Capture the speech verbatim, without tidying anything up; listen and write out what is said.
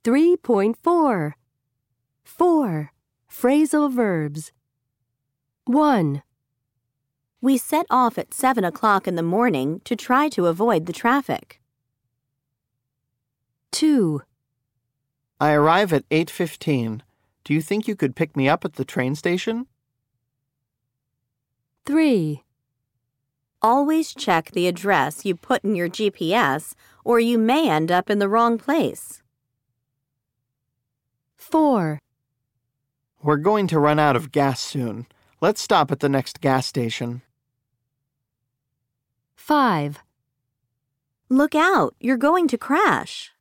three point four. four. Phrasal verbs. one. We set off at seven o'clock in the morning to try to avoid the traffic. two. I arrive at eight fifteen. Do you think you could pick me up at the train station? three. Always check the address you put in your G P S, or you may end up in the wrong place. four. We're going to run out of gas soon. Let's stop at the next gas station. five. Look out, you're going to crash.